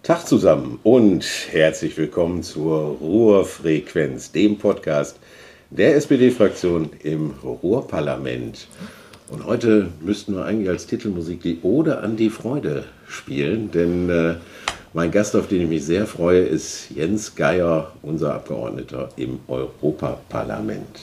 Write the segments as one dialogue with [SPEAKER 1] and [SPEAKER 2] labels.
[SPEAKER 1] Tag zusammen und herzlich willkommen zur Ruhrfrequenz, dem Podcast der SPD-Fraktion im Ruhrparlament. Und heute müssten wir eigentlich als Titelmusik die Ode an die Freude spielen, denn mein Gast, auf den ich mich sehr freue, ist Jens Geier, unser Abgeordneter im Europaparlament.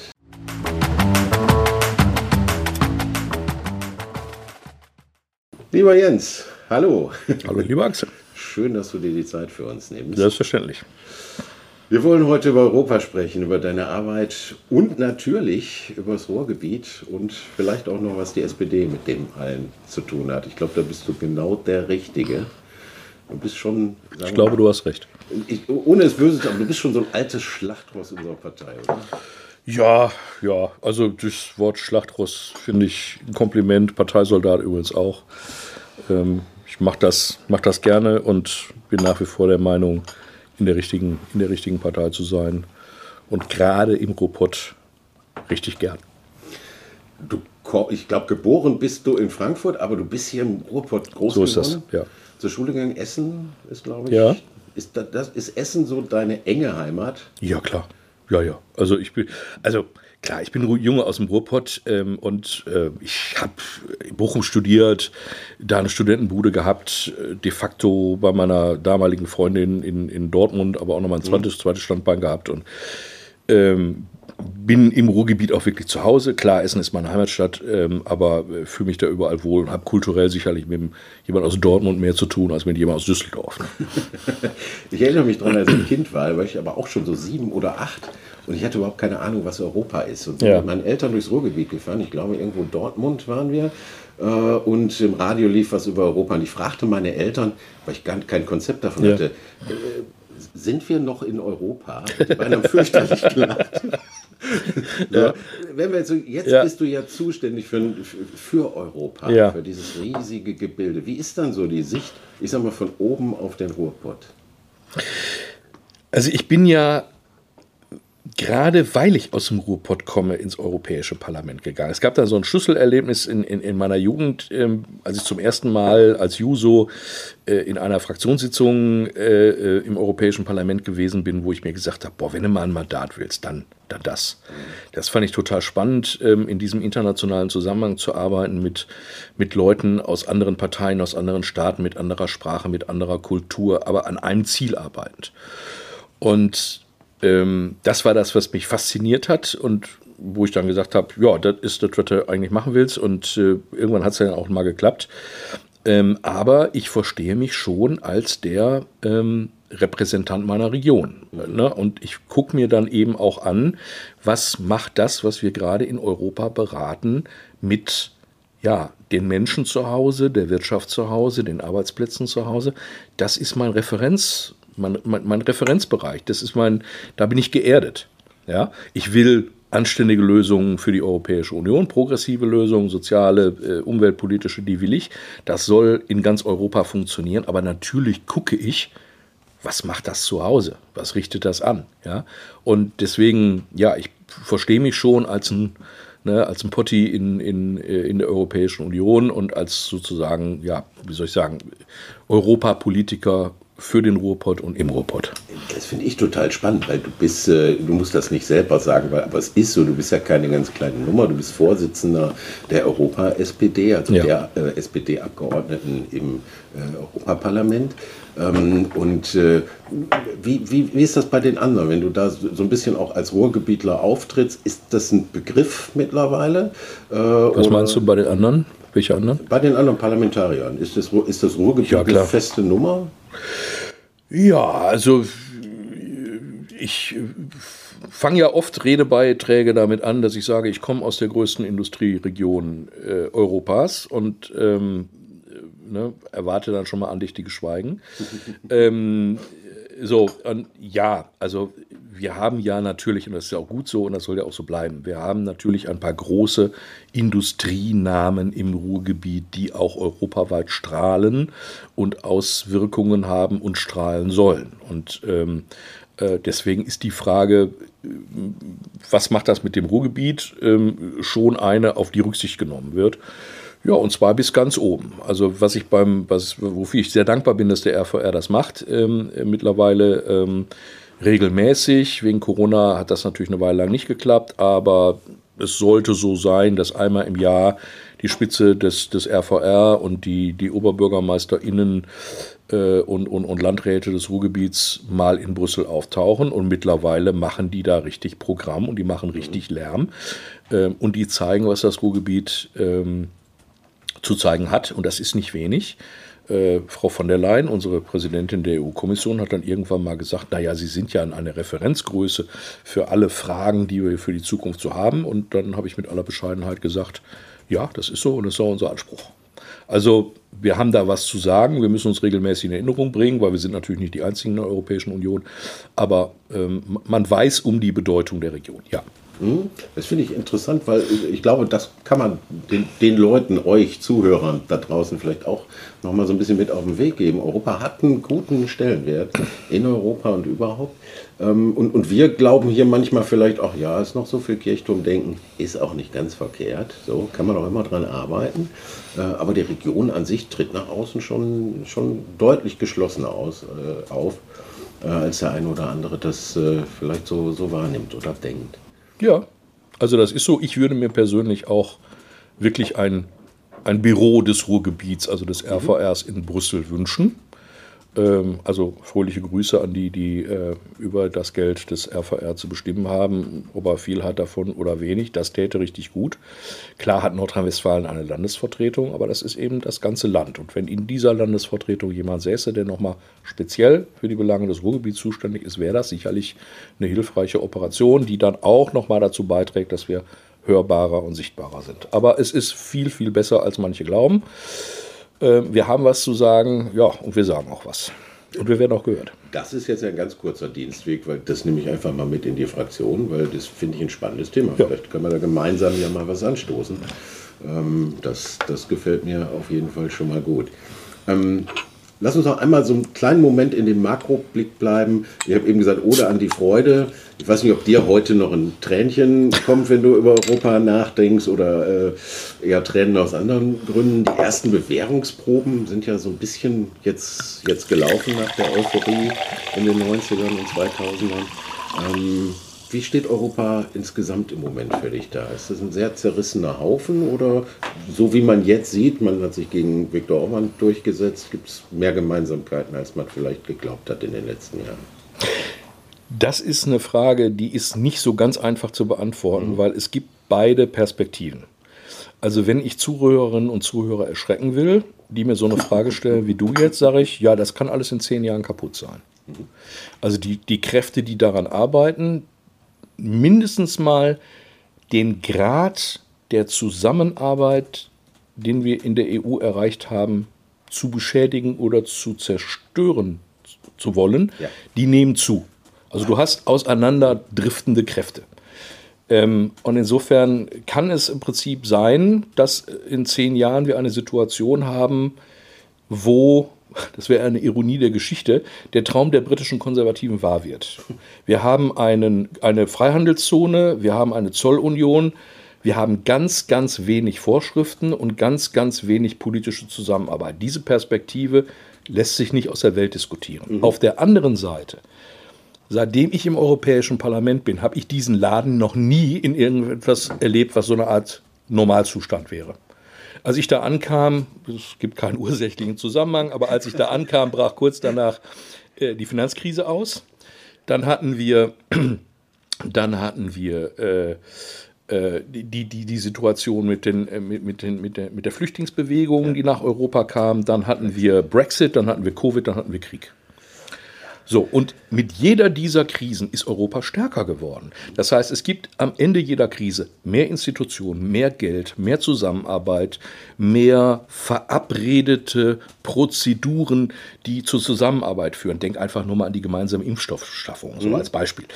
[SPEAKER 1] Lieber Jens, hallo.
[SPEAKER 2] Hallo, lieber Axel.
[SPEAKER 1] Schön, dass du dir die Zeit für uns nimmst.
[SPEAKER 2] Selbstverständlich.
[SPEAKER 1] Wir wollen heute über Europa sprechen, über deine Arbeit und natürlich über das Ruhrgebiet und vielleicht auch noch, was die SPD mit dem allen zu tun hat. Ich glaube, da bist du genau der Richtige. Du bist schon...
[SPEAKER 2] Ich glaube, du hast recht.
[SPEAKER 1] Ohne es böse zu sagen, du bist schon so ein altes Schlachtross unserer Partei, oder?
[SPEAKER 2] Ja, also das Wort Schlachtross finde ich ein Kompliment, Parteisoldat übrigens auch. Ich mache das gerne und bin nach wie vor der Meinung, in der richtigen Partei zu sein. Und gerade im Ruhrpott richtig gern.
[SPEAKER 1] Ich glaube, geboren bist du in Frankfurt, aber du bist hier im Ruhrpott groß geworden.
[SPEAKER 2] So ist das, ja.
[SPEAKER 1] Zur Schule gegangen, Essen ist, glaube ich.
[SPEAKER 2] Ja.
[SPEAKER 1] Ist Essen so deine enge Heimat?
[SPEAKER 2] Ja, klar. Ja. Ich bin Junge aus dem Ruhrpott und ich habe in Bochum studiert, da eine Studentenbude gehabt, de facto bei meiner damaligen Freundin in Dortmund, aber auch nochmal ein zweites Standbein gehabt und bin im Ruhrgebiet auch wirklich zu Hause. Klar, Essen ist meine Heimatstadt, aber fühle mich da überall wohl und habe kulturell sicherlich mit jemand aus Dortmund mehr zu tun als mit jemand aus Düsseldorf.
[SPEAKER 1] Ich erinnere mich daran, als ich Kind war ich aber auch schon so 7 oder 8 und ich hatte überhaupt keine Ahnung, was Europa ist. Und bin mit meinen Eltern durchs Ruhrgebiet gefahren, ich glaube irgendwo in Dortmund waren wir, und im Radio lief was über Europa und ich fragte meine Eltern, weil ich gar kein Konzept davon hatte, sind wir noch in Europa? Die beiden haben fürchterlich gelacht. So, wenn wir jetzt bist du ja zuständig für Europa, für dieses riesige Gebilde. Wie ist dann so die Sicht, ich sag mal, von oben auf den Ruhrpott?
[SPEAKER 2] Also ich bin ja, gerade weil ich aus dem Ruhrpott komme, ins Europäische Parlament gegangen. Es gab da so ein Schlüsselerlebnis in meiner Jugend, als ich zum ersten Mal als Juso in einer Fraktionssitzung im Europäischen Parlament gewesen bin, wo ich mir gesagt habe, wenn du mal ein Mandat willst, dann das. Das fand ich total spannend, in diesem internationalen Zusammenhang zu arbeiten mit Leuten aus anderen Parteien, aus anderen Staaten, mit anderer Sprache, mit anderer Kultur, aber an einem Ziel arbeitend. Und das war das, was mich fasziniert hat und wo ich dann gesagt habe, das ist das, was du eigentlich machen willst und irgendwann hat es dann auch mal geklappt. Aber ich verstehe mich schon als der Repräsentant meiner Region. Ne? Und ich gucke mir dann eben auch an, was macht das, was wir gerade in Europa beraten, mit den Menschen zu Hause, der Wirtschaft zu Hause, den Arbeitsplätzen zu Hause. Das ist mein mein Referenzbereich, da bin ich geerdet. Ja? Ich will anständige Lösungen für die Europäische Union, progressive Lösungen, soziale, umweltpolitische, die will ich. Das soll in ganz Europa funktionieren, aber natürlich gucke ich, was macht das zu Hause? Was richtet das an? Ja? Und deswegen, ich verstehe mich schon als ein Potti in der Europäischen Union und als sozusagen, Europapolitiker für den Ruhrpott und im Ruhrpott.
[SPEAKER 1] Das finde ich total spannend, weil du musst das nicht selber sagen, aber es ist so, du bist ja keine ganz kleine Nummer, du bist Vorsitzender der Europa-SPD, also der SPD-Abgeordneten im Europaparlament. Wie ist das bei den anderen, wenn du da so ein bisschen auch als Ruhrgebietler auftrittst, ist das ein Begriff mittlerweile?
[SPEAKER 2] Was meinst du bei den anderen? Welche anderen?
[SPEAKER 1] Bei den anderen Parlamentariern. Ist das Ruhrgebiet eine feste Nummer?
[SPEAKER 2] Ja, also ich fange ja oft Redebeiträge damit an, dass ich sage, ich komme aus der größten Industrieregion Europas und erwarte dann schon mal andächtiges Schweigen. Also wir haben ja natürlich, und das ist ja auch gut so und das soll ja auch so bleiben, wir haben natürlich ein paar große Industrienamen im Ruhrgebiet, die auch europaweit strahlen und Auswirkungen haben und strahlen sollen. Und deswegen ist die Frage, was macht das mit dem Ruhrgebiet, schon eine, auf die Rücksicht genommen wird. Ja, und zwar bis ganz oben. Also wofür ich sehr dankbar bin, dass der RVR das macht, mittlerweile regelmäßig. Wegen Corona hat das natürlich eine Weile lang nicht geklappt, aber es sollte so sein, dass einmal im Jahr die Spitze des RVR und die OberbürgermeisterInnen und Landräte des Ruhrgebiets mal in Brüssel auftauchen. Und mittlerweile machen die da richtig Programm und die machen richtig Lärm. Und die zeigen, was das Ruhrgebiet zu zeigen hat. Und das ist nicht wenig. Frau von der Leyen, unsere Präsidentin der EU-Kommission, hat dann irgendwann mal gesagt, naja, Sie sind ja eine Referenzgröße für alle Fragen, die wir für die Zukunft so haben. Und dann habe ich mit aller Bescheidenheit gesagt, ja, das ist so und das ist auch unser Anspruch. Also wir haben da was zu sagen, wir müssen uns regelmäßig in Erinnerung bringen, weil wir sind natürlich nicht die Einzigen in der Europäischen Union, aber man weiß um die Bedeutung der Region, ja.
[SPEAKER 1] Das finde ich interessant, weil ich glaube, das kann man den Leuten, euch Zuhörern da draußen vielleicht auch nochmal so ein bisschen mit auf den Weg geben. Europa hat einen guten Stellenwert in Europa und überhaupt. Und wir glauben hier manchmal vielleicht auch, ja, ist noch so viel Kirchturmdenken, ist auch nicht ganz verkehrt. So kann man auch immer dran arbeiten. Aber die Region an sich tritt nach außen schon deutlich geschlossener auf, als der eine oder andere das vielleicht so wahrnimmt oder denkt.
[SPEAKER 2] Ja, also das ist so. Ich würde mir persönlich auch wirklich ein Büro des Ruhrgebiets, also des RVRs in Brüssel wünschen. Also fröhliche Grüße an die über das Geld des RVR zu bestimmen haben, ob er viel hat davon oder wenig. Das täte richtig gut. Klar hat Nordrhein-Westfalen eine Landesvertretung, aber das ist eben das ganze Land. Und wenn in dieser Landesvertretung jemand säße, der nochmal speziell für die Belange des Ruhrgebiets zuständig ist, wäre das sicherlich eine hilfreiche Operation, die dann auch nochmal dazu beiträgt, dass wir hörbarer und sichtbarer sind. Aber es ist viel, viel besser, als manche glauben. Wir haben was zu sagen, ja, und wir sagen auch was. Und wir werden auch gehört.
[SPEAKER 1] Das ist jetzt ein ganz kurzer Dienstweg, weil das nehme ich einfach mal mit in die Fraktion, weil das finde ich ein spannendes Thema. Ja. Vielleicht können wir da gemeinsam ja mal was anstoßen. Das gefällt mir auf jeden Fall schon mal gut. Lass uns noch einmal so einen kleinen Moment in dem Makroblick bleiben. Ich habe eben gesagt, Ode an die Freude. Ich weiß nicht, ob dir heute noch ein Tränchen kommt, wenn du über Europa nachdenkst oder eher Tränen aus anderen Gründen. Die ersten Bewährungsproben sind ja so ein bisschen jetzt gelaufen nach der Euphorie in den 90ern und 2000ern. Wie steht Europa insgesamt im Moment für dich da? Ist das ein sehr zerrissener Haufen oder so wie man jetzt sieht, man hat sich gegen Viktor Orban durchgesetzt, gibt es mehr Gemeinsamkeiten, als man vielleicht geglaubt hat in den letzten Jahren?
[SPEAKER 2] Das ist eine Frage, die ist nicht so ganz einfach zu beantworten, weil es gibt beide Perspektiven. Also wenn ich Zuhörerinnen und Zuhörer erschrecken will, die mir so eine Frage stellen wie du jetzt, sage ich, ja, das kann alles in 10 Jahren kaputt sein. Also die Kräfte, die daran arbeiten, mindestens mal den Grad der Zusammenarbeit, den wir in der EU erreicht haben, zu beschädigen oder zu zerstören zu wollen, ja. Die nehmen zu. Also du hast auseinanderdriftende Kräfte. Und insofern kann es im Prinzip sein, dass in 10 Jahren wir eine Situation haben, wo, das wäre eine Ironie der Geschichte, der Traum der britischen Konservativen wahr wird. Wir haben eine Freihandelszone, wir haben eine Zollunion, wir haben ganz, ganz wenig Vorschriften und ganz, ganz wenig politische Zusammenarbeit. Diese Perspektive lässt sich nicht aus der Welt diskutieren. Auf der anderen Seite, seitdem ich im Europäischen Parlament bin, habe ich diesen Laden noch nie in irgendetwas erlebt, was so eine Art Normalzustand wäre. Als ich da ankam, es gibt keinen ursächlichen Zusammenhang, aber als ich da ankam, brach kurz danach die Finanzkrise aus. Dann hatten wir die Situation mit der Flüchtlingsbewegung, die nach Europa kam. Dann hatten wir Brexit, dann hatten wir Covid, dann hatten wir Krieg. So, und mit jeder dieser Krisen ist Europa stärker geworden. Das heißt, es gibt am Ende jeder Krise mehr Institutionen, mehr Geld, mehr Zusammenarbeit, mehr verabredete Prozeduren, die zur Zusammenarbeit führen. Denk einfach nur mal an die gemeinsame Impfstoffschaffung, so als Beispiel.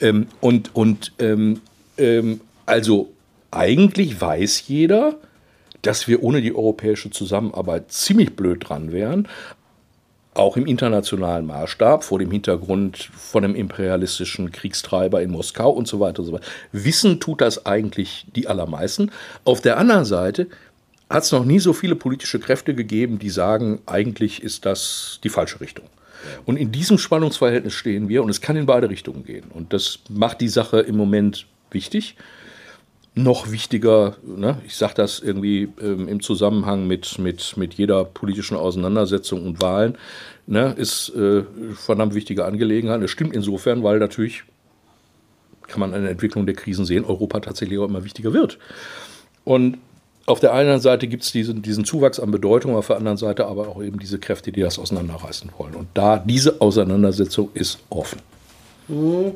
[SPEAKER 2] Also eigentlich weiß jeder, dass wir ohne die europäische Zusammenarbeit ziemlich blöd dran wären. Auch im internationalen Maßstab, vor dem Hintergrund von einem imperialistischen Kriegstreiber in Moskau und so weiter und so weiter. Wissen tut das eigentlich die allermeisten. Auf der anderen Seite hat es noch nie so viele politische Kräfte gegeben, die sagen, eigentlich ist das die falsche Richtung. Und in diesem Spannungsverhältnis stehen wir und es kann in beide Richtungen gehen. Und das macht die Sache im Moment wichtig. Noch wichtiger, ne, ich sage das irgendwie im Zusammenhang mit jeder politischen Auseinandersetzung und Wahlen, ne, ist verdammt wichtige Angelegenheit. Das stimmt insofern, weil natürlich, kann man eine Entwicklung der Krisen sehen, Europa tatsächlich auch immer wichtiger wird. Und auf der einen Seite gibt es diesen Zuwachs an Bedeutung, auf der anderen Seite aber auch eben diese Kräfte, die das auseinanderreißen wollen. Und diese Auseinandersetzung ist offen.
[SPEAKER 1] Du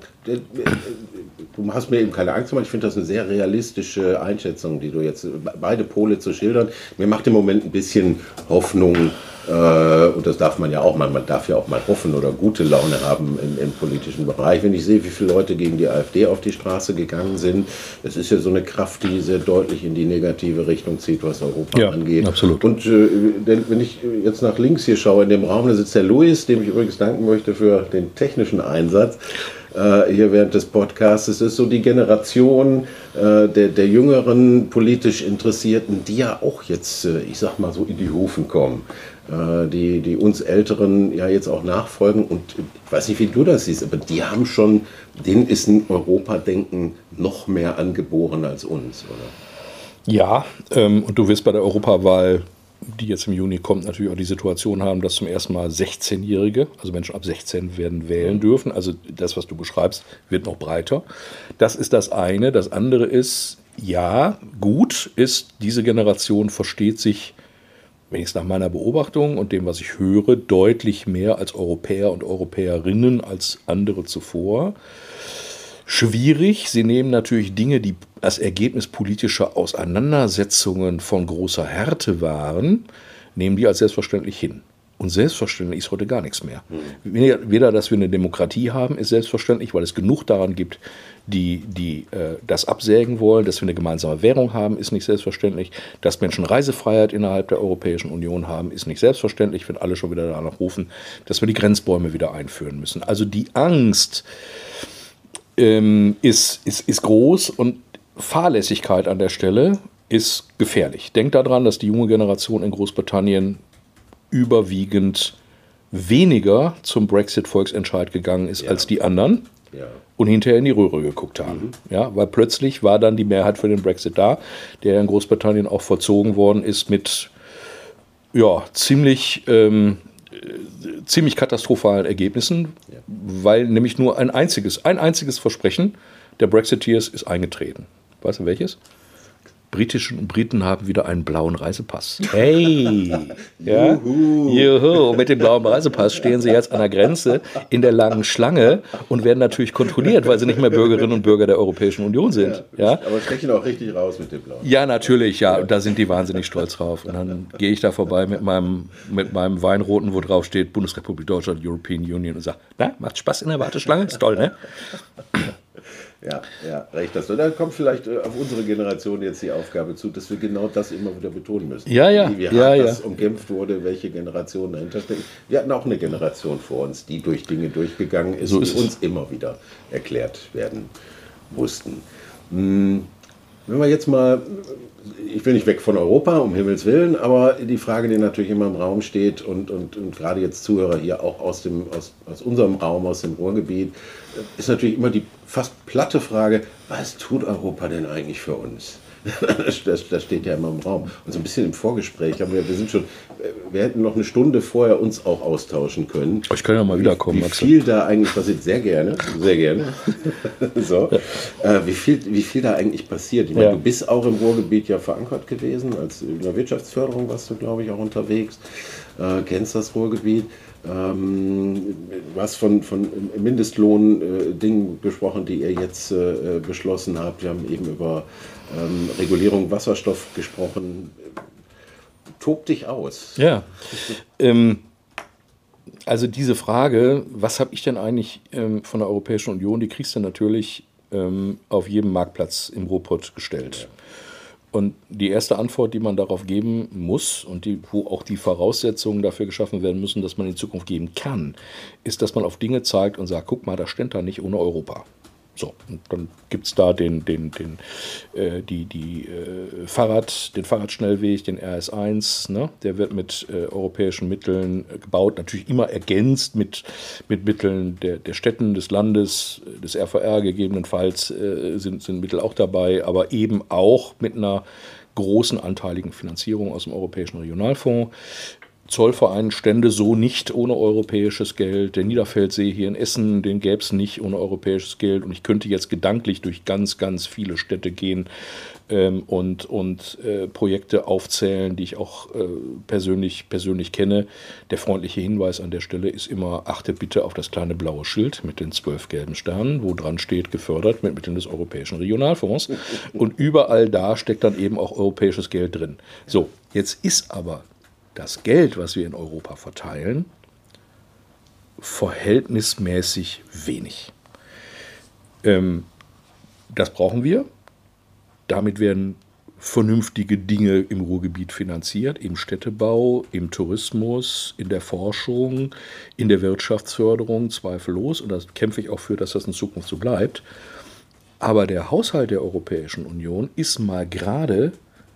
[SPEAKER 1] hast mir eben keine Angst gemacht. Ich finde das eine sehr realistische Einschätzung, die du jetzt, beide Pole zu schildern. Mir macht im Moment ein bisschen Hoffnung, und das darf man ja auch mal, man darf ja auch mal hoffen oder gute Laune haben im politischen Bereich. Wenn ich sehe, wie viele Leute gegen die AfD auf die Straße gegangen sind, das ist ja so eine Kraft, die sehr deutlich in die negative Richtung zieht, was Europa angeht.
[SPEAKER 2] Absolut.
[SPEAKER 1] Und wenn ich jetzt nach links hier schaue, in dem Raum, da sitzt der Luis, dem ich übrigens danken möchte für den technischen Einsatz hier während des Podcasts. Es ist so die Generation der jüngeren politisch Interessierten, die ja auch jetzt, ich sag mal so, in die Hufen kommen. Die uns Älteren ja jetzt auch nachfolgen. Und ich weiß nicht, wie du das siehst, aber die haben schon, denen ist ein Europadenken noch mehr angeboren als uns, oder?
[SPEAKER 2] Ja, und du wirst bei der Europawahl, die jetzt im Juni kommt, natürlich auch die Situation haben, dass zum ersten Mal 16-Jährige, also Menschen ab 16 werden wählen dürfen. Also das, was du beschreibst, wird noch breiter. Das ist das eine. Das andere ist, ja, gut ist, diese Generation versteht sich, wenn ich es nach meiner Beobachtung und dem, was ich höre, deutlich mehr als Europäer und Europäerinnen als andere zuvor. Schwierig, sie nehmen natürlich Dinge, die als Ergebnis politischer Auseinandersetzungen von großer Härte waren, nehmen die als selbstverständlich hin. Und selbstverständlich ist heute gar nichts mehr. Weder, dass wir eine Demokratie haben, ist selbstverständlich, weil es genug daran gibt, die das absägen wollen. Dass wir eine gemeinsame Währung haben, ist nicht selbstverständlich. Dass Menschen Reisefreiheit innerhalb der Europäischen Union haben, ist nicht selbstverständlich, wenn alle schon wieder danach rufen, dass wir die Grenzbäume wieder einführen müssen. Also die Angst ist groß und Fahrlässigkeit an der Stelle ist gefährlich. Denkt daran, dass die junge Generation in Großbritannien überwiegend weniger zum Brexit-Volksentscheid gegangen ist als die anderen und hinterher in die Röhre geguckt haben. Ja, weil plötzlich war dann die Mehrheit für den Brexit da, der in Großbritannien auch vollzogen worden ist mit ziemlich katastrophalen Ergebnissen, weil nämlich nur ein einziges Versprechen der Brexiteers ist eingetreten. Weißt du welches? Briten haben wieder einen blauen Reisepass. Hey! Ja? Juhu! Mit dem blauen Reisepass stehen sie jetzt an der Grenze in der langen Schlange und werden natürlich kontrolliert, weil sie nicht mehr Bürgerinnen und Bürger der Europäischen Union sind. Ja?
[SPEAKER 1] Aber stechen auch richtig raus mit dem blauen.
[SPEAKER 2] Ja, natürlich, ja. Und da sind die wahnsinnig stolz drauf. Und dann gehe ich da vorbei mit meinem Weinroten, wo drauf steht Bundesrepublik Deutschland, European Union und sage, na, macht Spaß in der Warteschlange? Ist toll, ne?
[SPEAKER 1] Ja, recht hast du. Da kommt vielleicht auf unsere Generation jetzt die Aufgabe zu, dass wir genau das immer wieder betonen müssen.
[SPEAKER 2] Wie hart
[SPEAKER 1] das umkämpft wurde, welche Generation dahinter steckt. Wir hatten auch eine Generation vor uns, die durch Dinge durchgegangen ist, die uns immer wieder erklärt werden mussten. Wenn wir jetzt mal, ich will nicht weg von Europa, um Himmels Willen, aber die Frage, die natürlich immer im Raum steht und gerade jetzt Zuhörer hier auch aus unserem Raum, aus dem Ruhrgebiet, ist natürlich immer die fast platte Frage, was tut Europa denn eigentlich für uns? Das steht ja immer im Raum. Und so ein bisschen im Vorgespräch haben wir hätten noch eine Stunde vorher uns auch austauschen können.
[SPEAKER 2] Ich kann ja mal wiederkommen,
[SPEAKER 1] Wie viel da eigentlich passiert, sehr gerne. So. Wie viel da eigentlich passiert. Ich meine, du bist auch im Ruhrgebiet ja verankert gewesen, in der Wirtschaftsförderung warst du, glaube ich, auch unterwegs, kennst das Ruhrgebiet. Was von Mindestlohn-Dingen gesprochen, die ihr jetzt beschlossen habt. Wir haben eben über Regulierung Wasserstoff gesprochen. Tob dich aus.
[SPEAKER 2] Ja, also diese Frage, was habe ich denn eigentlich von der Europäischen Union, die kriegst du natürlich auf jedem Marktplatz im Ruhrpott gestellt. Ja. Und die erste Antwort, die man darauf geben muss und wo auch die Voraussetzungen dafür geschaffen werden müssen, dass man in Zukunft geben kann, ist, dass man auf Dinge zeigt und sagt, guck mal, das stimmt da nicht ohne Europa. So, und dann gibt es da den Fahrradschnellweg, den RS1, ne? Der wird mit europäischen Mitteln gebaut, natürlich immer ergänzt mit Mitteln der Städten, des Landes, des RVR gegebenenfalls sind Mittel auch dabei, aber eben auch mit einer großen anteiligen Finanzierung aus dem Europäischen Regionalfonds. Zollverein stände so nicht ohne europäisches Geld. Der Niederfeldsee hier in Essen, den gäbe es nicht ohne europäisches Geld. Und ich könnte jetzt gedanklich durch ganz, ganz viele Städte gehen und Projekte aufzählen, die ich auch persönlich kenne. Der freundliche Hinweis an der Stelle ist immer, achtet bitte auf das kleine blaue Schild mit den 12 gelben Sternen, wo dran steht, gefördert mit Mitteln des Europäischen Regionalfonds. Und überall da steckt dann eben auch europäisches Geld drin. So, jetzt ist aber das Geld, was wir in Europa verteilen, verhältnismäßig wenig. Das brauchen wir. Damit werden vernünftige Dinge im Ruhrgebiet finanziert, im Städtebau, im Tourismus, in der Forschung, in der Wirtschaftsförderung, zweifellos. Und da kämpfe ich auch für, dass das in Zukunft so bleibt. Aber der Haushalt der Europäischen Union ist mal gerade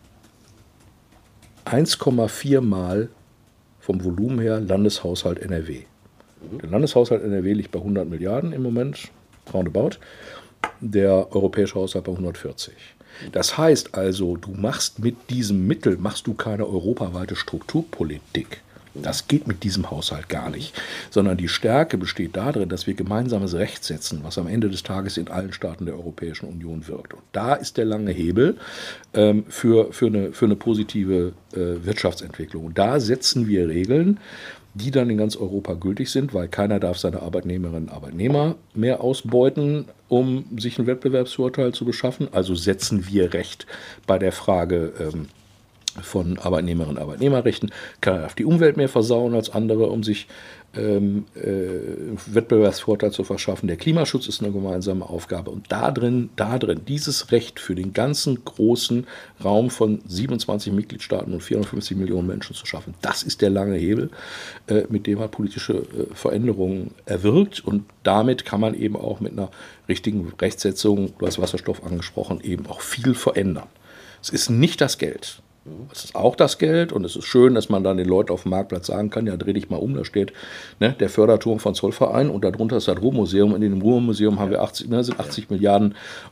[SPEAKER 2] 1,4 Mal vom Volumen her Landeshaushalt NRW. Der Landeshaushalt NRW liegt bei 100 Milliarden im Moment, roundabout. Der europäische Haushalt bei 140. Das heißt also, du machst mit diesem Mittel, machst du keine europaweite Strukturpolitik. Das geht mit diesem Haushalt gar nicht. Sondern die Stärke besteht darin, dass wir gemeinsames Recht setzen, was am Ende des Tages in allen Staaten der Europäischen Union wirkt. Und da ist der lange Hebel für eine positive Wirtschaftsentwicklung. Und da setzen wir Regeln, die dann in ganz Europa gültig sind, weil keiner darf seine Arbeitnehmerinnen und Arbeitnehmer mehr ausbeuten, um sich einen Wettbewerbsvorteil zu beschaffen. Also setzen wir Recht bei der Frage von Arbeitnehmerinnen und Arbeitnehmerrechten. Keiner darf die Umwelt mehr versauen als andere, um sich Wettbewerbsvorteil zu verschaffen. Der Klimaschutz ist eine gemeinsame Aufgabe. Und da drin, dieses Recht für den ganzen großen Raum von 27 Mitgliedstaaten und 450 Millionen Menschen zu schaffen, das ist der lange Hebel, mit dem man politische Veränderungen erwirkt. Und damit kann man eben auch mit einer richtigen Rechtsetzung, du hast Wasserstoff angesprochen, eben auch viel verändern. Es ist nicht das Geld. Es ist auch das Geld und es ist schön, dass man dann den Leuten auf dem Marktplatz sagen kann, ja, dreh dich mal um, da steht der Förderturm von Zollverein und darunter ist das Ruhrmuseum. In dem Ruhrmuseum haben wir 80 Milliarden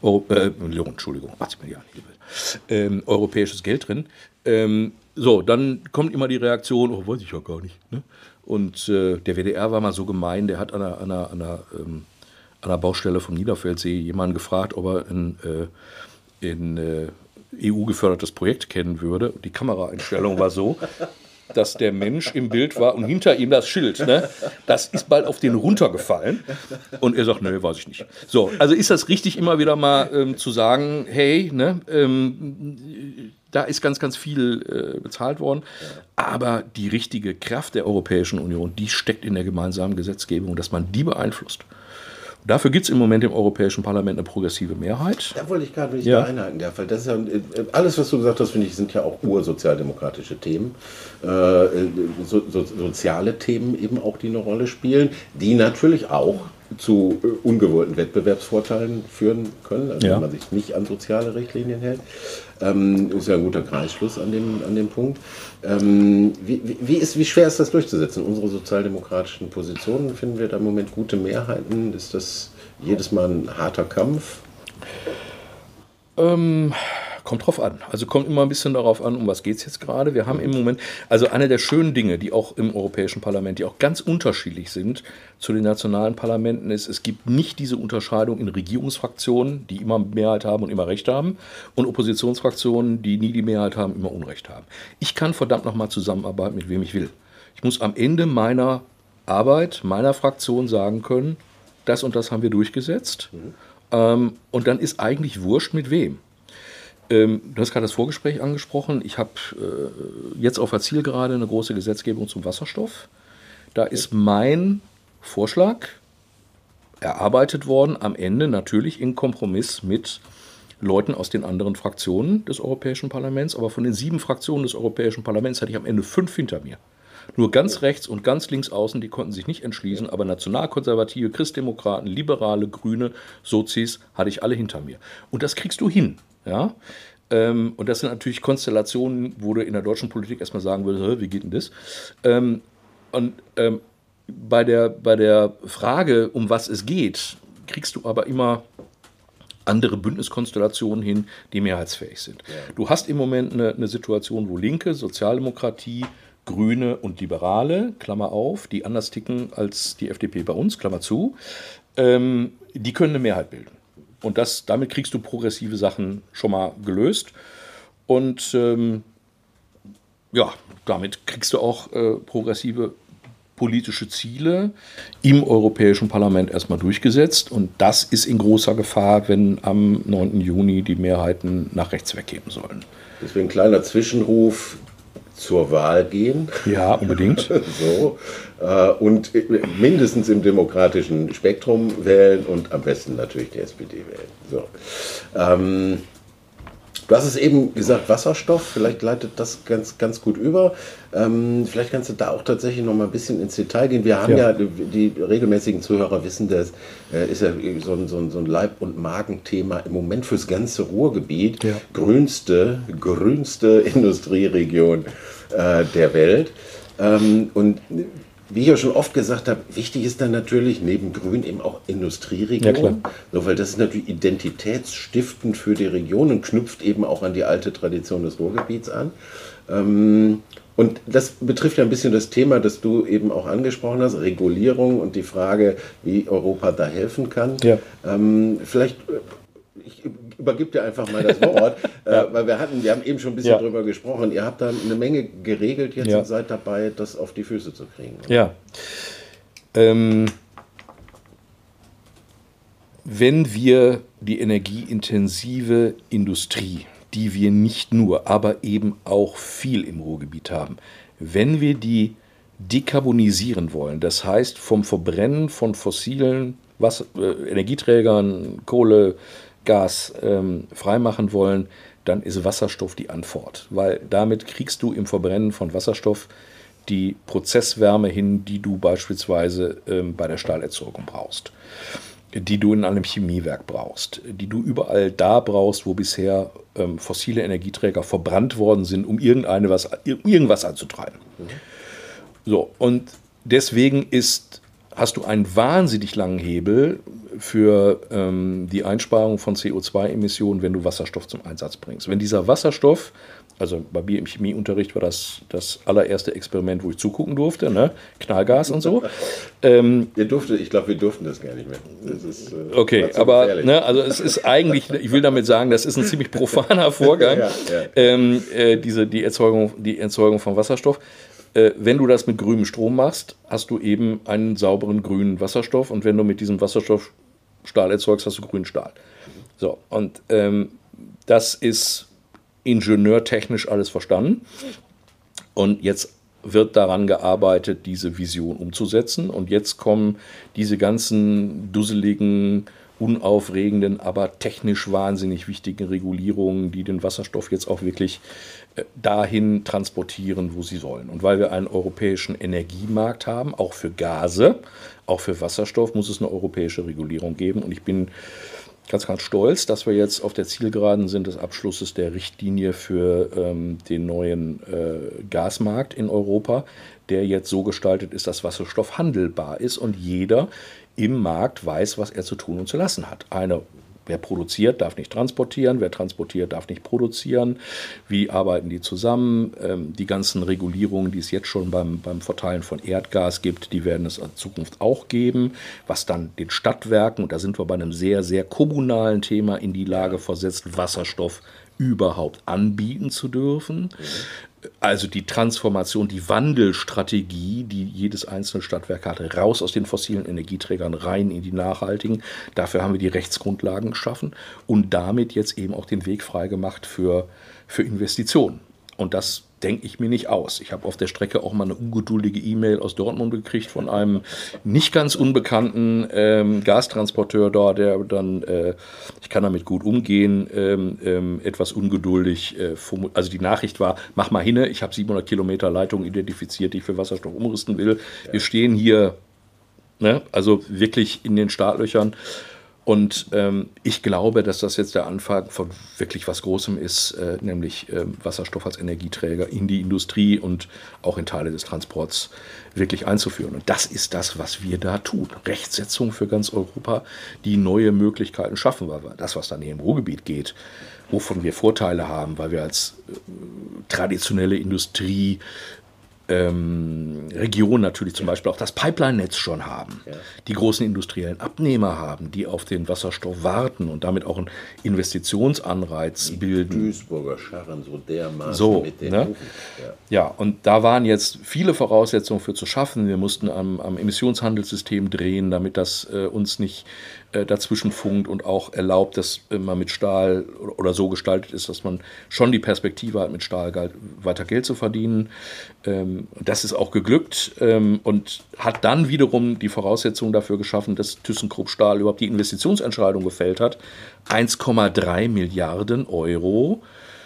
[SPEAKER 2] europäisches Geld drin. So, dann kommt immer die Reaktion, oh, weiß ich ja gar nicht. Ne? Und der WDR war mal so gemein, der hat an einer Baustelle vom Niederfeldsee jemanden gefragt, ob er in EU-gefördertes Projekt kennen würde. Die Kameraeinstellung war so, dass der Mensch im Bild war und hinter ihm das Schild. Ne? Das ist bald auf den runtergefallen. Und er sagt, nö, weiß ich nicht. So, also ist das richtig, immer wieder mal zu sagen, hey, ne, da ist ganz, ganz viel bezahlt worden. Aber die richtige Kraft der Europäischen Union, die steckt in der gemeinsamen Gesetzgebung, dass man die beeinflusst. Dafür gibt es im Moment im Europäischen Parlament eine progressive Mehrheit.
[SPEAKER 1] Da wollte ich gerade nicht einhaken. Weil das ist ja, alles, was du gesagt hast, finde ich, sind ja auch ursozialdemokratische Themen. Soziale Themen eben auch, die eine Rolle spielen, die natürlich auch zu ungewollten Wettbewerbsvorteilen führen können, also wenn man sich nicht an soziale Richtlinien hält. Ist ja ein guter Kreisschluss an dem Punkt. Wie schwer ist das durchzusetzen? Unsere sozialdemokratischen Positionen, finden wir da im Moment gute Mehrheiten? Ist das jedes Mal ein harter Kampf?
[SPEAKER 2] Kommt drauf an. Also kommt immer ein bisschen darauf an, um was geht es jetzt gerade. Wir haben im Moment, also eine der schönen Dinge, die auch im Europäischen Parlament, die auch ganz unterschiedlich sind zu den nationalen Parlamenten, ist, es gibt nicht diese Unterscheidung in Regierungsfraktionen, die immer Mehrheit haben und immer Recht haben, und Oppositionsfraktionen, die nie die Mehrheit haben, immer Unrecht haben. Ich kann verdammt nochmal zusammenarbeiten, mit wem ich will. Ich muss am Ende meiner Arbeit, meiner Fraktion sagen können, das und das haben wir durchgesetzt. Und dann ist eigentlich wurscht, mit wem. Du hast gerade das Vorgespräch angesprochen. Ich habe jetzt auf der Zielgerade eine große Gesetzgebung zum Wasserstoff. Da ist mein Vorschlag erarbeitet worden, am Ende natürlich in Kompromiss mit Leuten aus den anderen Fraktionen des Europäischen Parlaments. Aber von den 7 Fraktionen des Europäischen Parlaments hatte ich am Ende 5 hinter mir. Nur ganz rechts und ganz links außen, die konnten sich nicht entschließen, aber Nationalkonservative, Christdemokraten, Liberale, Grüne, Sozis hatte ich alle hinter mir. Und das kriegst du hin. Ja? Und das sind natürlich Konstellationen, wo du in der deutschen Politik erstmal sagen würdest, wie geht denn das? Bei der Frage, um was es geht, kriegst du aber immer andere Bündniskonstellationen hin, die mehrheitsfähig sind. Ja. Du hast im Moment eine Situation, wo Linke, Sozialdemokratie, Grüne und Liberale, Klammer auf, die anders ticken als die FDP bei uns, Klammer zu, die können eine Mehrheit bilden. Und damit kriegst du progressive Sachen schon mal gelöst. Und damit kriegst du auch progressive politische Ziele im Europäischen Parlament erstmal durchgesetzt. Und das ist in großer Gefahr, wenn am 9. Juni die Mehrheiten nach rechts weggeben sollen.
[SPEAKER 1] Deswegen kleiner Zwischenruf: zur Wahl gehen.
[SPEAKER 2] Ja, unbedingt.
[SPEAKER 1] So. Und mindestens im demokratischen Spektrum wählen und am besten natürlich die SPD wählen. So. Du hast es eben gesagt, Wasserstoff, vielleicht leitet das ganz gut über. Vielleicht kannst du da auch tatsächlich noch mal ein bisschen ins Detail gehen. Wir haben ja die regelmäßigen Zuhörer wissen, das ist ja so ein Leib- und Magenthema im Moment fürs ganze Ruhrgebiet. Ja. Grünste Industrieregion der Welt. Und wie ich ja schon oft gesagt habe, wichtig ist dann natürlich neben Grün eben auch Industrieregion, weil das ist natürlich identitätsstiftend für die Region und knüpft eben auch an die alte Tradition des Ruhrgebiets an. Und das betrifft ja ein bisschen das Thema, das du eben auch angesprochen hast, Regulierung und die Frage, wie Europa da helfen kann. Ja. Vielleicht, ich übergebe dir einfach mal das Wort, weil wir haben eben schon ein bisschen drüber gesprochen. Ihr habt da eine Menge geregelt jetzt und seid dabei, das auf die Füße zu kriegen.
[SPEAKER 2] Ja. Wenn wir die energieintensive Industrie, die wir nicht nur, aber eben auch viel im Ruhrgebiet haben, wenn wir die dekarbonisieren wollen, das heißt vom Verbrennen von fossilen Energieträgern, Kohle, Gas freimachen wollen, dann ist Wasserstoff die Antwort. Weil damit kriegst du im Verbrennen von Wasserstoff die Prozesswärme hin, die du beispielsweise bei der Stahlerzeugung brauchst, die du in einem Chemiewerk brauchst, die du überall da brauchst, wo bisher fossile Energieträger verbrannt worden sind, um irgendwas anzutreiben. So, und deswegen hast du einen wahnsinnig langen Hebel für die Einsparung von CO2-Emissionen, wenn du Wasserstoff zum Einsatz bringst. Wenn dieser Wasserstoff, also bei mir im Chemieunterricht war das allererste Experiment, wo ich zugucken durfte, ne? Knallgas und so.
[SPEAKER 1] Ich glaube, wir durften das gar nicht mehr. Das ist,
[SPEAKER 2] okay, aber also es ist eigentlich, ich will damit sagen, das ist ein ziemlich profaner Vorgang, die Erzeugung von Wasserstoff. Wenn du das mit grünem Strom machst, hast du eben einen sauberen grünen Wasserstoff und wenn du mit diesem Wasserstoff Stahl erzeugst, hast du grünen Stahl. So, und das ist ingenieurtechnisch alles verstanden und jetzt wird daran gearbeitet, diese Vision umzusetzen und jetzt kommen diese ganzen dusseligen, unaufregenden, aber technisch wahnsinnig wichtigen Regulierungen, die den Wasserstoff jetzt auch wirklich dahin transportieren, wo sie sollen. Und weil wir einen europäischen Energiemarkt haben, auch für Gase, auch für Wasserstoff, muss es eine europäische Regulierung geben. Und ich bin ganz stolz, dass wir jetzt auf der Zielgeraden sind des Abschlusses der Richtlinie für den neuen Gasmarkt in Europa, der jetzt so gestaltet ist, dass Wasserstoff handelbar ist und jeder im Markt weiß, was er zu tun und zu lassen hat. Wer produziert, darf nicht transportieren, wer transportiert, darf nicht produzieren. Wie arbeiten die zusammen? Die ganzen Regulierungen, die es jetzt schon beim Verteilen von Erdgas gibt, die werden es in Zukunft auch geben, was dann den Stadtwerken, und da sind wir bei einem sehr, sehr kommunalen Thema, in die Lage versetzt, Wasserstoff überhaupt anbieten zu dürfen. Also die Transformation, die Wandelstrategie, die jedes einzelne Stadtwerk hatte, raus aus den fossilen Energieträgern, rein in die nachhaltigen. Dafür haben wir die Rechtsgrundlagen geschaffen und damit jetzt eben auch den Weg freigemacht für Investitionen. Und das, denke ich mir nicht aus. Ich habe auf der Strecke auch mal eine ungeduldige E-Mail aus Dortmund gekriegt von einem nicht ganz unbekannten Gastransporteur da, der dann, ich kann damit gut umgehen, etwas ungeduldig, also die Nachricht war, mach mal hin, ich habe 700 Kilometer Leitung identifiziert, die ich für Wasserstoff umrüsten will. Ja. Wir stehen hier, ne, also wirklich in den Startlöchern. Und ich glaube, dass das jetzt der Anfang von wirklich was Großem ist, nämlich Wasserstoff als Energieträger in die Industrie und auch in Teile des Transports wirklich einzuführen. Und das ist das, was wir da tun. Rechtsetzung für ganz Europa, die neue Möglichkeiten schaffen, weil das, was dann hier im Ruhrgebiet geht, wovon wir Vorteile haben, weil wir als traditionelle Industrie Regionen natürlich zum Beispiel auch das Pipeline-Netz schon haben, ja. Die großen industriellen Abnehmer haben, die auf den Wasserstoff warten und damit auch einen Investitionsanreiz bilden.
[SPEAKER 1] Duisburger Scharren so dermaßen mit den Ofen.
[SPEAKER 2] Ja, und da waren jetzt viele Voraussetzungen für zu schaffen. Wir mussten am Emissionshandelssystem drehen, damit das uns nicht dazwischen funkt und auch erlaubt, dass man mit Stahl oder so gestaltet ist, dass man schon die Perspektive hat, mit Stahl weiter Geld zu verdienen. Das ist auch geglückt und hat dann wiederum die Voraussetzungen dafür geschaffen, dass ThyssenKrupp Stahl überhaupt die Investitionsentscheidung gefällt hat, 1,3 Milliarden Euro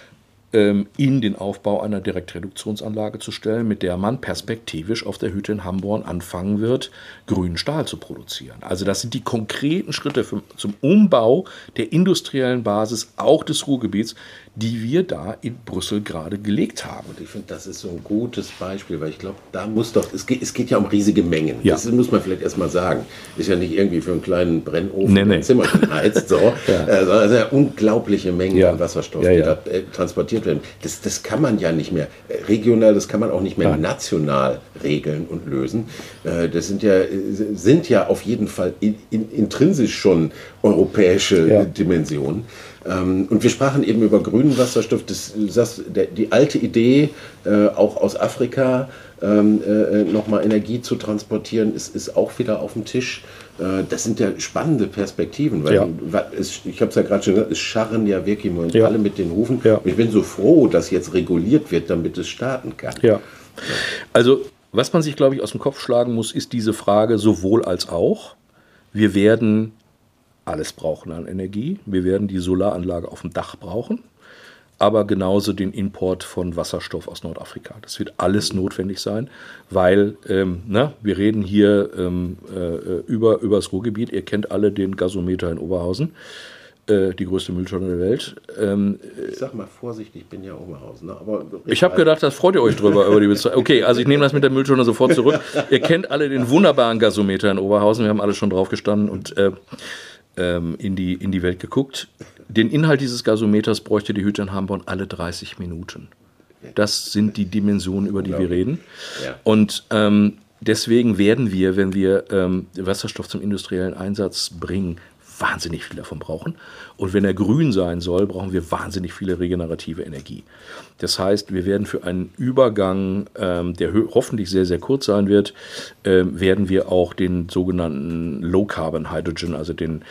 [SPEAKER 2] in den Aufbau einer Direktreduktionsanlage zu stellen, mit der man perspektivisch auf der Hütte in Hamborn anfangen wird, grünen Stahl zu produzieren. Also das sind die konkreten Schritte zum Umbau der industriellen Basis, auch des Ruhrgebiets, die wir da in Brüssel gerade gelegt haben.
[SPEAKER 1] Und ich finde, das ist so ein gutes Beispiel, weil ich glaube, da muss doch, es geht ja um riesige Mengen.
[SPEAKER 2] Ja.
[SPEAKER 1] Das muss man vielleicht erstmal sagen. Ist ja nicht irgendwie für einen kleinen Brennofen ein Zimmer heizt, so. Sondern ja unglaubliche Mengen an Wasserstoff, die da transportiert werden. Das kann man ja nicht mehr regional, das kann man auch nicht mehr national regeln und lösen. Das sind ja auf jeden Fall intrinsisch schon europäische Dimensionen. Und wir sprachen eben über grünen Wasserstoff. Die alte Idee, auch aus Afrika nochmal Energie zu transportieren, ist auch wieder auf dem Tisch. Das sind ja spannende Perspektiven, weil ich habe es ja gerade schon gesagt, es scharren ja wirklich alle mit den Hufen. Ja. Und ich bin so froh, dass jetzt reguliert wird, damit es starten kann.
[SPEAKER 2] Ja. Also was man sich, glaube ich, aus dem Kopf schlagen muss, ist diese Frage sowohl als auch. Wir werden alles brauchen an Energie. Wir werden die Solaranlage auf dem Dach brauchen, aber genauso den Import von Wasserstoff aus Nordafrika. Das wird alles notwendig sein, weil wir reden hier über das Ruhrgebiet. Ihr kennt alle den Gasometer in Oberhausen, die größte Mülltonne der Welt.
[SPEAKER 1] Ich sag mal vorsichtig, ich bin ja Oberhausen. Ne? Aber
[SPEAKER 2] ich habe gedacht, das freut ihr euch drüber. Über die okay, also ich nehme das mit der Mülltonne sofort zurück. Ihr kennt alle den wunderbaren Gasometer in Oberhausen. Wir haben alle schon drauf gestanden und in die Welt geguckt. Den Inhalt dieses Gasometers bräuchte die Hütte in Hamborn alle 30 Minuten. Das sind die Dimensionen, über die wir reden. Ja. Und deswegen werden wir, wenn wir Wasserstoff zum industriellen Einsatz bringen, wahnsinnig viel davon brauchen. Und wenn er grün sein soll, brauchen wir wahnsinnig viele regenerative Energie. Das heißt, wir werden für einen Übergang, der hoffentlich sehr, sehr kurz sein wird, werden wir auch den sogenannten Low Carbon Hydrogen, also den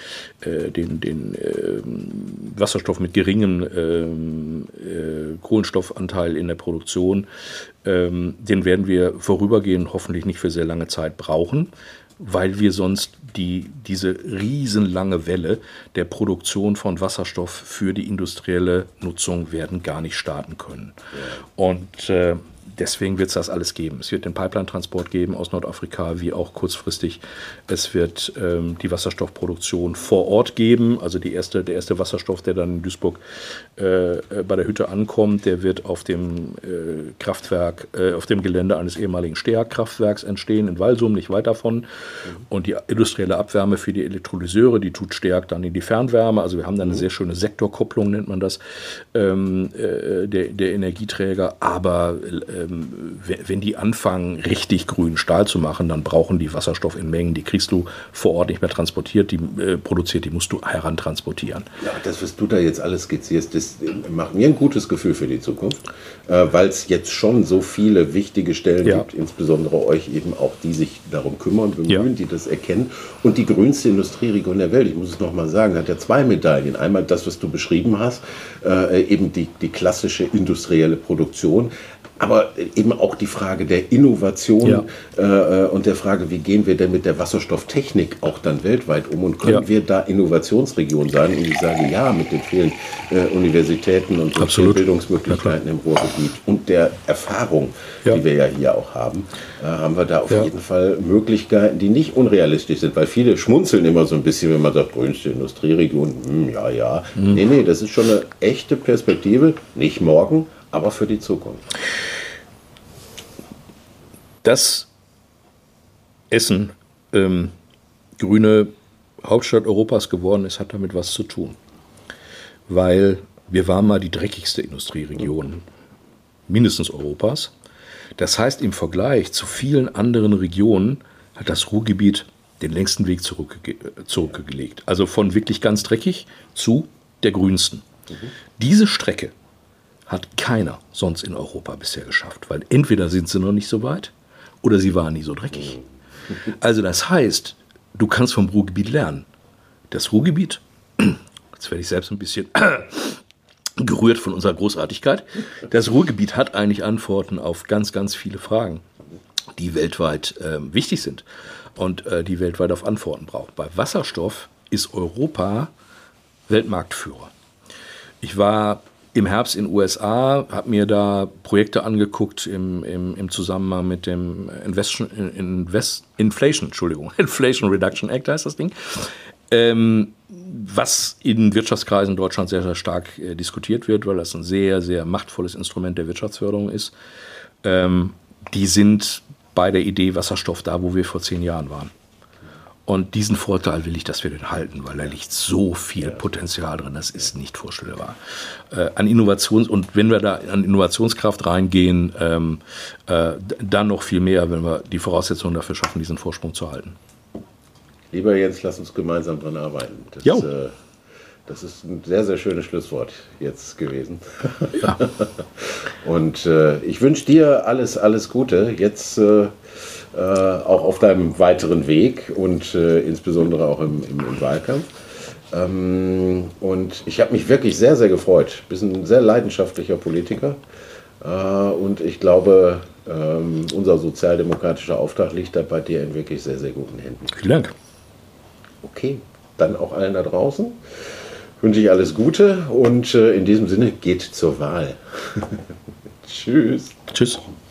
[SPEAKER 2] Wasserstoff mit geringem Kohlenstoffanteil in der Produktion, den werden wir vorübergehend hoffentlich nicht für sehr lange Zeit brauchen, weil wir sonst diese riesenlange Welle der Produktion von Wasserstoff für die industrielle Nutzung werden gar nicht starten können. Ja. Und deswegen wird es das alles geben. Es wird den Pipeline-Transport geben aus Nordafrika, wie auch kurzfristig. Es wird die Wasserstoffproduktion vor Ort geben. Also der erste Wasserstoff, der dann in Duisburg bei der Hütte ankommt, der wird auf dem Kraftwerk, auf dem Gelände eines ehemaligen Steag-Kraftwerks entstehen, in Walsum, nicht weit davon. Und die industrielle Abwärme für die Elektrolyseure, die tut Steag dann in die Fernwärme. Also wir haben dann eine sehr schöne Sektorkopplung, nennt man das, der Energieträger. Aber wenn die anfangen, richtig grünen Stahl zu machen, dann brauchen die Wasserstoff in Mengen. Die kriegst du vor Ort nicht mehr transportiert, produziert, die musst du herantransportieren.
[SPEAKER 1] Ja, das, was du da jetzt alles skizzierst, das macht mir ein gutes Gefühl für die Zukunft, weil es jetzt schon so viele wichtige Stellen gibt, insbesondere euch eben auch, die sich darum kümmern, bemühen, die das erkennen. Und die grünste Industrieregion der Welt, ich muss es nochmal sagen, hat ja 2 Medaillen. Einmal das, was du beschrieben hast, eben die klassische industrielle Produktion, Aber eben auch die Frage der Innovation und der Frage, wie gehen wir denn mit der Wasserstofftechnik auch dann weltweit um und können wir da Innovationsregion sein? Und ich sage ja, mit den vielen Universitäten und den Bildungsmöglichkeiten im Ruhrgebiet und der Erfahrung, die wir ja hier auch haben, haben wir da auf jeden Fall Möglichkeiten, die nicht unrealistisch sind, weil viele schmunzeln immer so ein bisschen, wenn man sagt, grünste Industrieregion, Nee, das ist schon eine echte Perspektive, nicht morgen, aber für die Zukunft.
[SPEAKER 2] Dass Essen grüne Hauptstadt Europas geworden ist, hat damit was zu tun. Weil wir waren mal die dreckigste Industrieregion, mindestens Europas. Das heißt, im Vergleich zu vielen anderen Regionen hat das Ruhrgebiet den längsten Weg zurückgelegt. Also von wirklich ganz dreckig zu der grünsten. Diese Strecke hat keiner sonst in Europa bisher geschafft, weil entweder sind sie noch nicht so weit oder sie waren nie so dreckig. Also das heißt, du kannst vom Ruhrgebiet lernen. Das Ruhrgebiet, jetzt werde ich selbst ein bisschen gerührt von unserer Großartigkeit, das Ruhrgebiet hat eigentlich Antworten auf ganz, ganz viele Fragen, die weltweit wichtig sind und die weltweit auf Antworten braucht. Bei Wasserstoff ist Europa Weltmarktführer. Ich war im Herbst in den USA, habe mir da Projekte angeguckt im Zusammenhang mit dem Inflation Reduction Act heißt das Ding, was in Wirtschaftskreisen in Deutschland sehr, sehr stark diskutiert wird, weil das ein sehr, sehr machtvolles Instrument der Wirtschaftsförderung ist. Die sind bei der Idee Wasserstoff da, wo wir vor 10 Jahren waren. Und diesen Vorteil will ich, dass wir den halten, weil da liegt so viel Potenzial drin, das ist nicht vorstellbar. Und wenn wir da an Innovationskraft reingehen, dann noch viel mehr, wenn wir die Voraussetzungen dafür schaffen, diesen Vorsprung zu halten.
[SPEAKER 1] Lieber Jens, lass uns gemeinsam dran arbeiten. Das ist ein sehr, sehr schönes Schlusswort jetzt gewesen. Ja. Und ich wünsche dir alles Gute. Jetzt auch auf deinem weiteren Weg und insbesondere auch im Wahlkampf. Und ich habe mich wirklich sehr, sehr gefreut. Du bist ein sehr leidenschaftlicher Politiker. Und ich glaube, unser sozialdemokratischer Auftrag liegt da bei dir in wirklich sehr, sehr guten Händen.
[SPEAKER 2] Vielen Dank.
[SPEAKER 1] Okay, dann auch allen da draußen wünsche ich alles Gute und in diesem Sinne geht zur Wahl. Tschüss.
[SPEAKER 2] Tschüss.